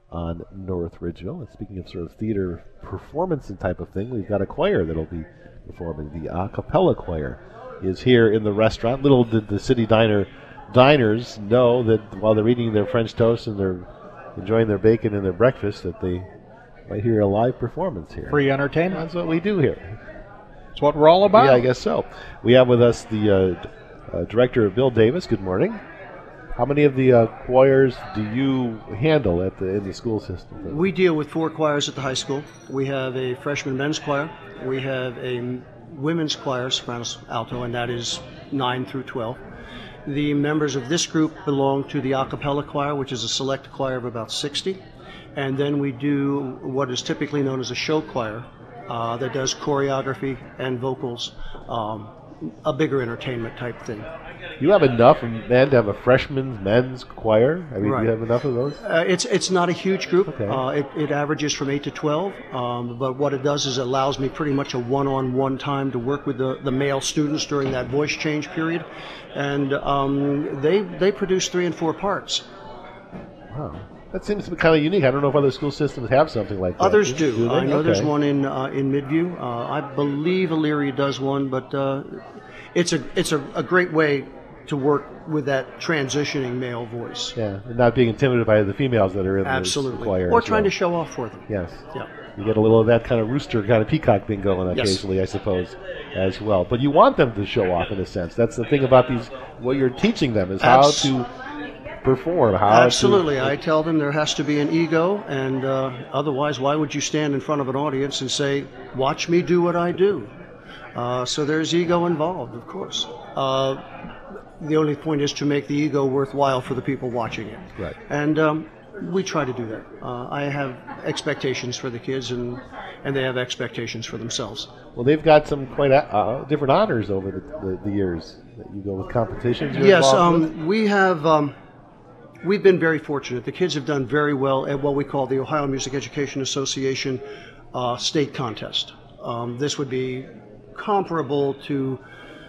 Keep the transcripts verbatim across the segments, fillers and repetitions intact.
on North Ridgeville. And speaking of sort of theater performance and type of thing, we've got a choir that'll be performing. The a cappella choir is here in the restaurant. Little did the City Diner diners know that while they're eating their French toast and they're enjoying their bacon and their breakfast, that they might hear a live performance here. Free entertainment. That's what we do here. That's what we're all about. Yeah, I guess so. We have with us the uh, uh, director, Bill Davis. Good morning. How many of the uh, choirs do you handle at the in the school system? We deal with four choirs at the high school. We have a freshman men's choir. We have a women's choir, sopranos, alto, and that is nine through twelve. The members of this group belong to the a cappella choir, which is a select choir of about sixty. And then we do what is typically known as a show choir uh, that does choreography and vocals, um, a bigger entertainment type thing. You have enough men to have a freshman men's choir? I mean, Right. do you have enough of those? Uh, it's it's not a huge group. Okay. Uh, it, it averages from eight to twelve. Um, but what it does is it allows me pretty much a one-on-one time to work with the, the male students during that voice change period, and um, they they produce three and four parts. Wow. That seems to be kind of unique. I don't know if other school systems have something like that. Others do. they? I know there's Okay. one in uh, in Midview. Uh, I believe Elyria does one, but uh, it's a it's a, a great way to work with that transitioning male voice. Yeah, and not being intimidated by the females that are in Absolutely. the choir. Or as trying well. to show off for them. Yes. Yeah. You get a little of that kind of rooster, kind of peacock thing going Yes. occasionally, I suppose, as well. But you want them to show off in a sense. That's the thing about these. What you're teaching them is how Abs- to perform. How Absolutely. To, I tell them there has to be an ego, and uh, otherwise, why would you stand in front of an audience and say, "Watch me do what I do"? Uh, so there's ego involved, of course. Uh, the only point is to make the ego worthwhile for the people watching it. Right. And um, we try to do that. Uh, I have expectations for the kids, and and they have expectations for themselves. Well, they've got some quite uh, different honors over the, the, the years that you go with competitions. You're Yes, involved with? um, we have. Um, we've been very fortunate. The kids have done very well at what we call the Ohio Music Education Association uh, state contest. Um, this would be comparable to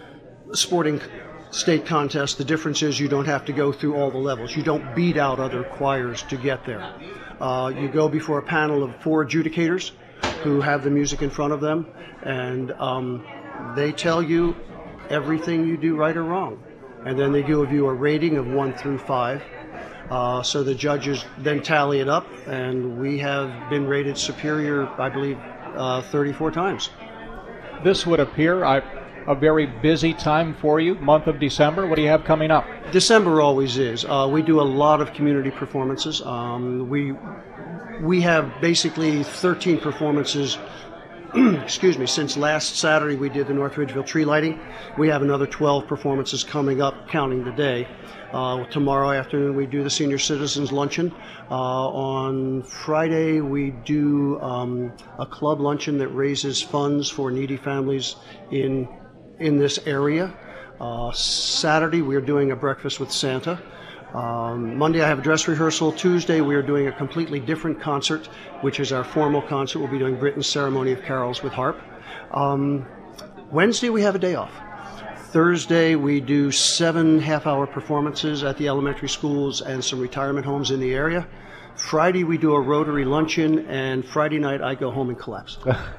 sporting state contest. The difference is you don't have to go through all the levels. You don't beat out other choirs to get there. Uh, you go before a panel of four adjudicators who have the music in front of them, and um, they tell you everything you do right or wrong. And then they give you a rating of one through five. Uh, so the judges then tally it up, and we have been rated superior, I believe, uh, thirty-four times. This would appear I, a very busy time for you, month of December. What do you have coming up? December always is. Uh, we do a lot of community performances. Um, we we have basically thirteen performances. Excuse me. Since last Saturday, we did the North Ridgeville tree lighting. We have another twelve performances coming up, counting the day. Uh, tomorrow afternoon, we do the senior citizens luncheon. Uh, on Friday, we do um, a club luncheon that raises funds for needy families in in this area. Uh, Saturday, we are doing a breakfast with Santa. Um, Monday, I have a dress rehearsal. Tuesday, we are doing a completely different concert, which is our formal concert. We'll be doing Britain's Ceremony of Carols with harp. Um, Wednesday, we have a day off. Thursday, we do seven half-hour performances at the elementary schools and some retirement homes in the area. Friday, we do a Rotary luncheon, and Friday night, I go home and collapse.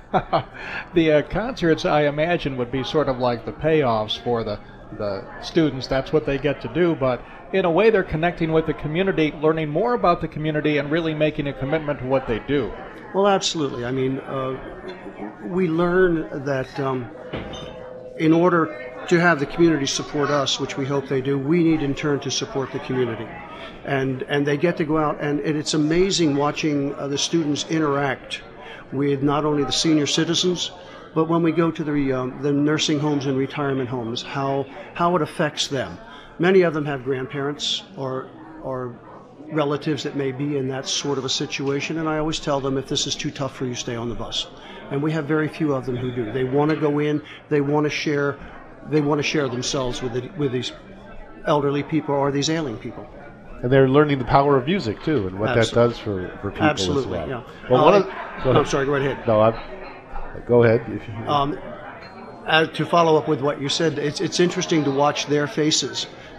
The uh, concerts, I imagine, would be sort of like the payoffs for the, the students. That's what they get to do, but in a way, they're connecting with the community, learning more about the community, and really making a commitment to what they do. Well, absolutely. I mean, uh, we learn that um, in order to have the community support us, which we hope they do, we need in turn to support the community. And and they get to go out, and, and it's amazing watching uh, the students interact with not only the senior citizens, but when we go to the um, the nursing homes and retirement homes, how how it affects them. Many of them have grandparents or or relatives that may be in that sort of a situation, and I always tell them, if this is too tough for you, stay on the bus. And we have very few of them who do. They want to go in, they want to share, they want to share themselves with the, with these elderly people or these ailing people. And they're learning the power of music too, and what Absolutely. that does for, for people Absolutely, as well. yeah. Well, one Uh, of, go I'm ahead. sorry, go right ahead. No, I'm, go ahead. If you, Um, uh, to follow up with what you said, it's it's interesting to watch their faces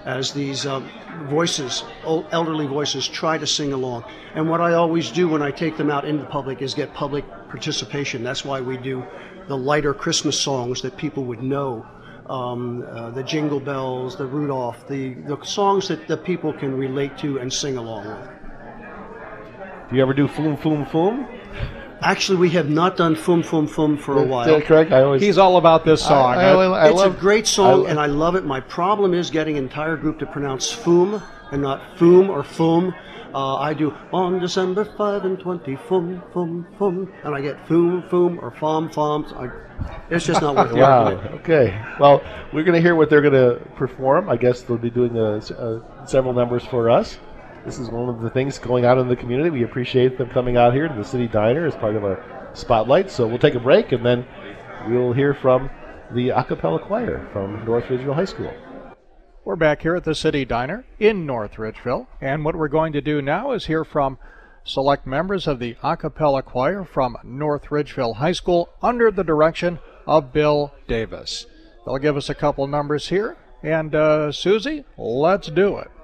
as these uh, voices, old elderly voices, try to sing along. And what I always do when I take them out into the public is get public participation. That's why we do the lighter Christmas songs that people would know. Um, uh, the Jingle Bells, the Rudolph, the, the songs that the people can relate to and sing along with. Do you ever do Foom Foom Foom? Actually, we have not done Fum Fum Fum for a while. Is that correct? I always. He's all about this song. I, I, I it's love, a great song, I, and I love it. My problem is getting an entire group to pronounce Fum and not Foom or Fum. Uh, I do on December five and twenty, Fum Fum Fum, and I get Foom Foom or Fom Fom. I, it's just not worth the wow. argument. Okay. Well, we're going to hear what they're going to perform. I guess they'll be doing a, a, several numbers for us. This is one of the things going on in the community. We appreciate them coming out here to the City Diner as part of our spotlight. So we'll take a break, and then we'll hear from the a cappella choir from North Ridgeville High School. We're back here at the City Diner in North Ridgeville, and what we're going to do now is hear from select members of the a cappella choir from North Ridgeville High School under the direction of Bill Davis. They'll give us a couple numbers here, and uh, Susie, let's do it.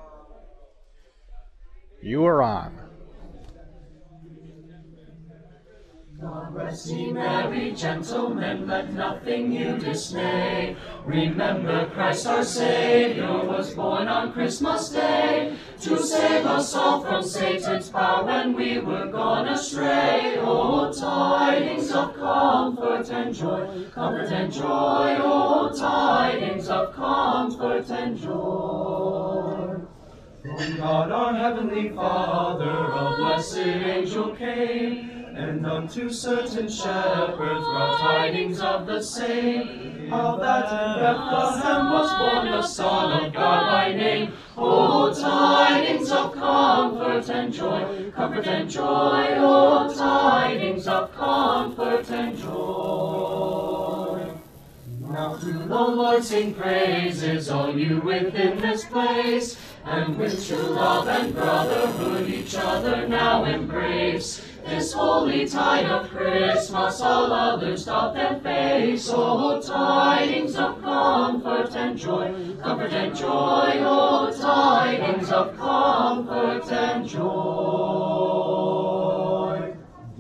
You are on. God rest ye merry gentlemen, let nothing you dismay. Remember Christ our Savior was born on Christmas Day, to save us all from Satan's power when we were gone astray. Oh, tidings of comfort and joy, comfort and joy, oh, tidings of comfort and joy. From God our Heavenly Father a blessed angel came, and unto certain shepherds brought tidings of the same, how that in Bethlehem was born the Son of God by name. O tidings of comfort and joy, comfort and joy, O tidings of comfort and joy. Now to the Lord sing praises, all you within this place, and with true love and brotherhood each other now embrace. This holy tide of Christmas all others doth their face. O tidings of comfort and joy, comfort and joy, O tidings of comfort and joy.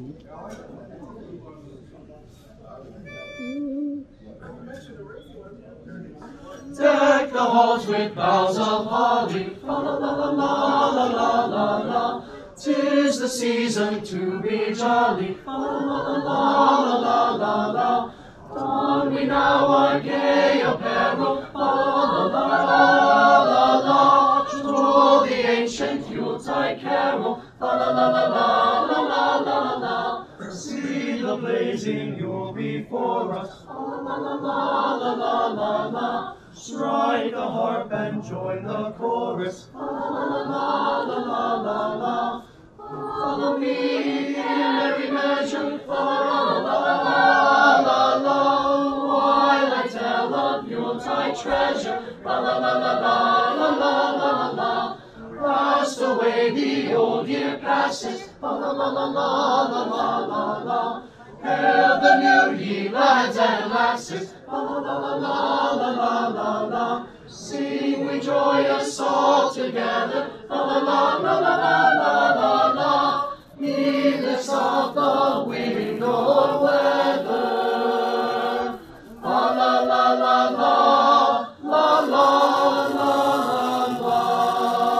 Deck the halls with boughs of holly, la la la la la la la la la. 'Tis the season to be jolly, la la la la la la la la. Don we now our gay apparel, la la la la la la. Stroll the ancient Yuletide carol, la la la la la la la la la. See the blazing Yule before us, la la la la la la la la. Strike the harp and join the chorus, la la la la la la la la. Follow me in every measure, la la la la la la. While I tell of Yuletide treasure, la la la la la la la la la. Cast away the old year passes, la la la la la la la la la. Hail the new ye lads and lasses, la la la la la la la la la. Sing we joyous all together, la la la la la la la la. Heedless of the wind or weather, la la la la la la la la la.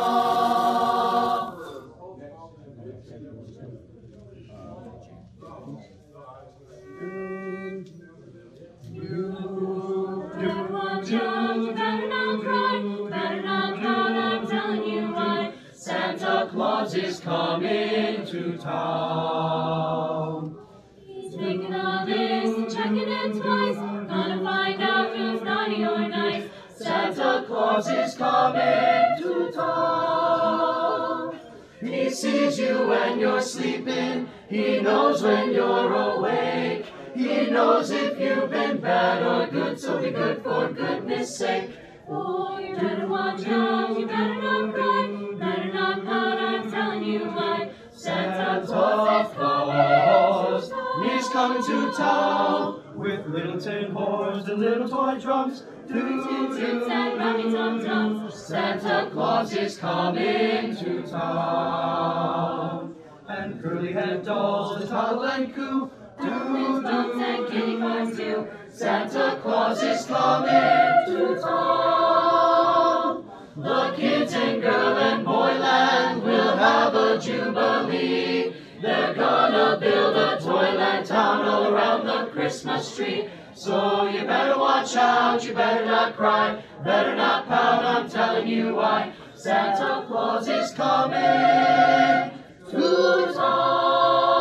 Santa Claus is coming to town. He's thinking of this, checking it twice, gonna find out who's naughty or nice. Santa Claus is coming to town. He sees you when you're sleeping, he knows when you're awake. He knows if you've been bad or good, so be good for goodness sake. Oh, you better watch out, you better not cry, better not pout, I'm telling you why. Santa Claus is coming to town. He's is coming to town with little tin horns and little toy drums. Toot toots and rummy tum tums. Santa Claus is coming to town. And curly-head dolls that toddle and coo. Doo doo and kitty cars too. Santa Claus is coming to town. The kids in girl and boy land will have a jubilee. They're gonna build a toyland town all around the Christmas tree. So you better watch out, you better not cry, better not pout, I'm telling you why. Santa Claus is coming to town.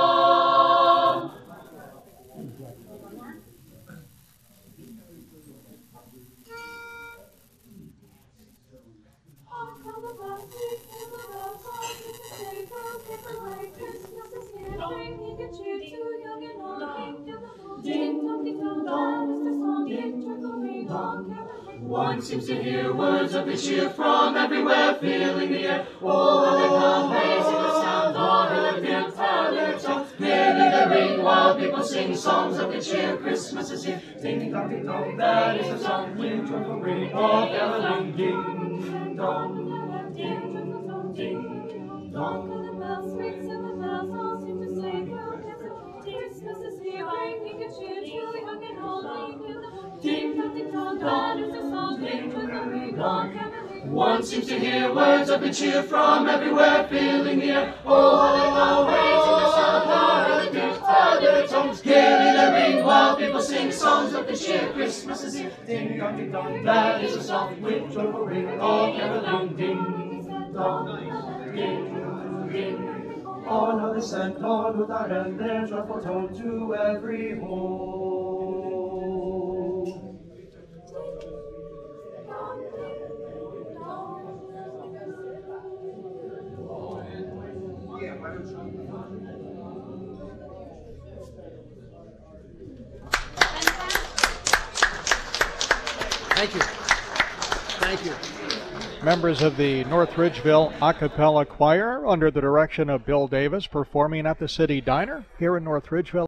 One seems to hear words of good cheer from everywhere, filling the air. Oh, how they come, raising the sound of the gift of their tongues. Hearing the ring while people sing songs of good cheer. Christmas is here. Ding ding dong ding dong, that is the song. With joyful ring of caroling. Ding dong, ding ding dong. Christmas is here, bringing good cheer to young and old. Ding ding dong dong, ding ding dong. One seems to hear words of good cheer from everywhere, filling the air. Oh, how they raising the sound of the gift of their tongues. Hearing the ring while people sing songs of good cheer. Christmas is here. Ding dong ding dong, that is a song with joyful ring all caroling. Ding dong, ding ding. On how they sent on without end their joyful tone to every home. Thank you. Thank you. Members of the North Ridgeville A Cappella Choir, under the direction of Bill Davis, performing at the City Diner here in North Ridgeville.